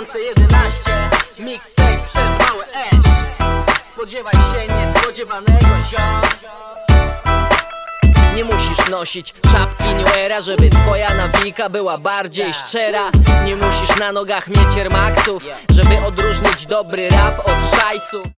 2011 mixtape przez małe S. Spodziewaj się niespodziewanego, ziom. Nie musisz nosić czapki New Era, żeby twoja nawika była bardziej szczera. Nie musisz na nogach mieć Air Maxów, żeby odróżnić dobry rap od szajsu.